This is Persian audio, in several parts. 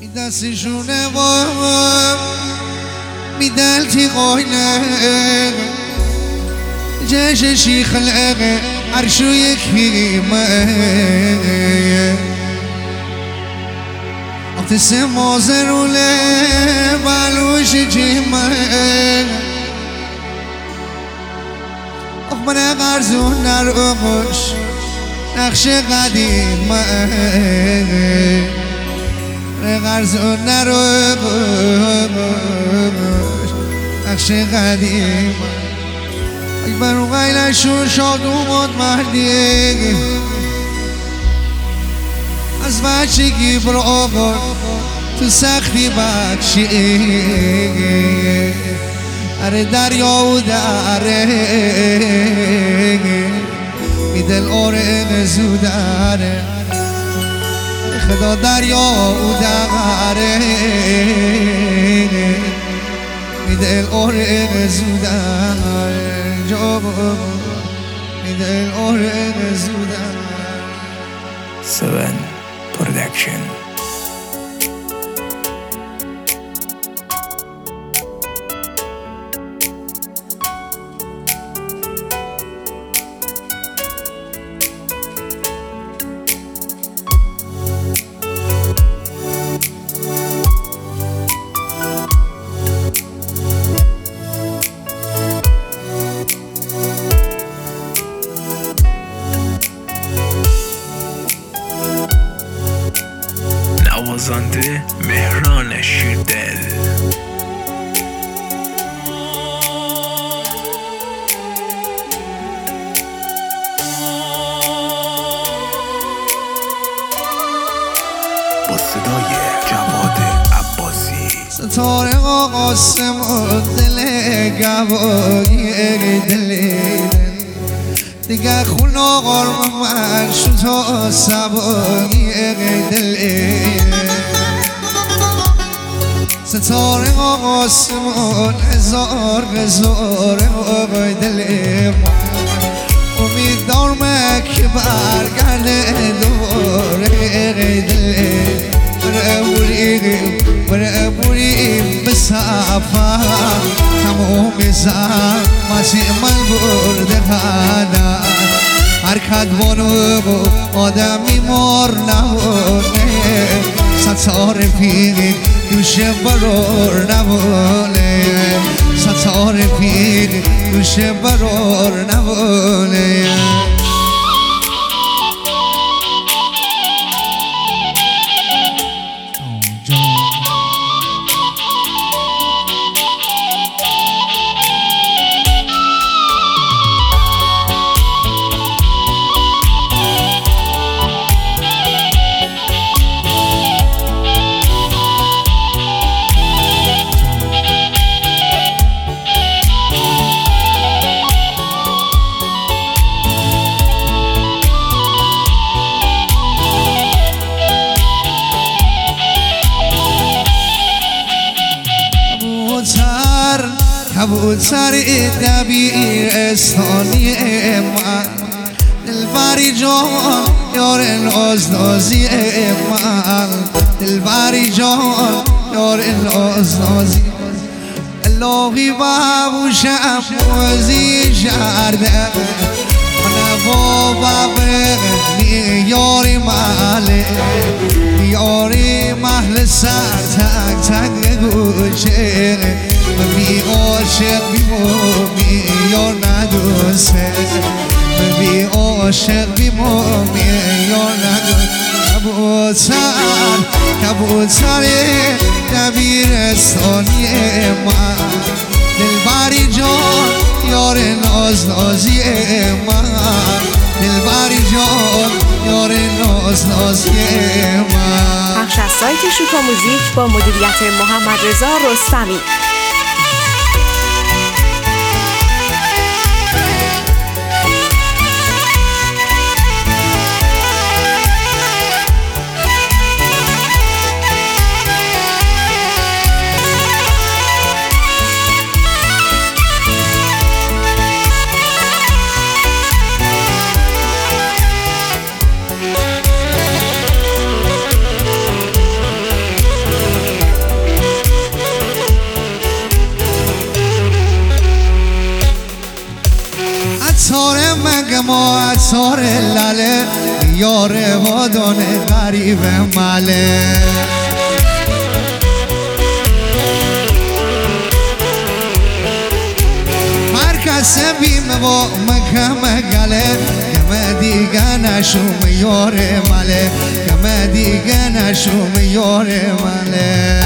دستشونه و میدل تی قاینه جششی خلقه عرشو یکیمه اقتص مازروله بالوش جیمه اخبر غرزون نروش نقش قدیمه غرزون نروش نقش قدیمه اکبر و غیلشون شاد اومد مردی از بچگی بر آقا تو سختی بخشی اره دریا و دره می دل آره زودره خدا دریا و دره می دل آره زودره می دل آره زودره 7 Production. نوازنده مهران شیردل. با صدای جواد عباسی. ستاره قاسم و دل گواهی دل دیگه خون آقا من شد تا سبایی دل ستاره قاسمون هزار آقای دل امیدوارم که برگرده دوباره دل بره بوریم به سفر تمام زحمت من برده هنر حرکت بانو آدمی مار نبونه ستاره پیری دوشه برار نبونه ستاره پیری دوشه برار نبونه کبوتر دبیرستانی من دلبری جان یار نازنازی من دلبری جان یار نازنازی الهی بابوشم بازی کرده من بابا یاری محله یاری محل سر تک تک گوشه بی عاشق بی یار ندوسته بی عاشق بی یار ندوسته کبوتر دبیرستانی من دلبری جان یار نازنازی من دلبری جان یار نازنازی من بخش از سایت شوکا موزیک با مدیریت محمد رضا رستمی. سار لاله یار وادان غریب ماله مرکز بیم با مکم گله کم دیگه نشوم یار ماله کم دیگه نشوم یار ماله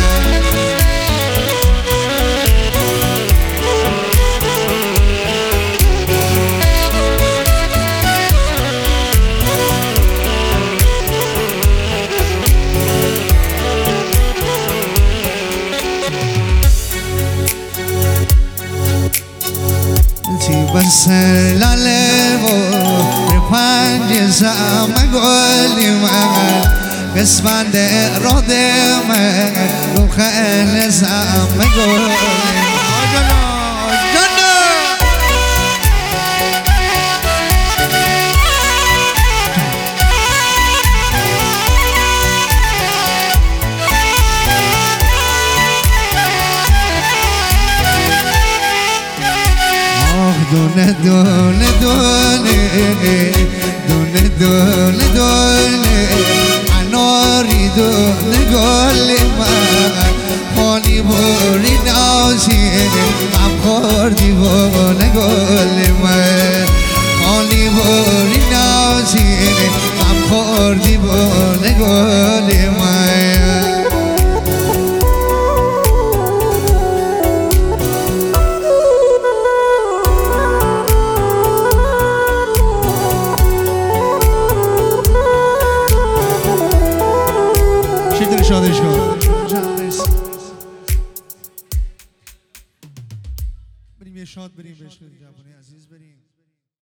بس لاله و پنج زم گلی من قسمت راد من رو خیل زم گلی دونه دونه دونه دونه دونه دونه اناری دونه گلی من خانی بوری نازی غم خوردی بونه گلی من خانی بوری نازی غم خوردی بونه گلی من شادش کن بریم یه شاد بریم بهش جوانی عزیز بریم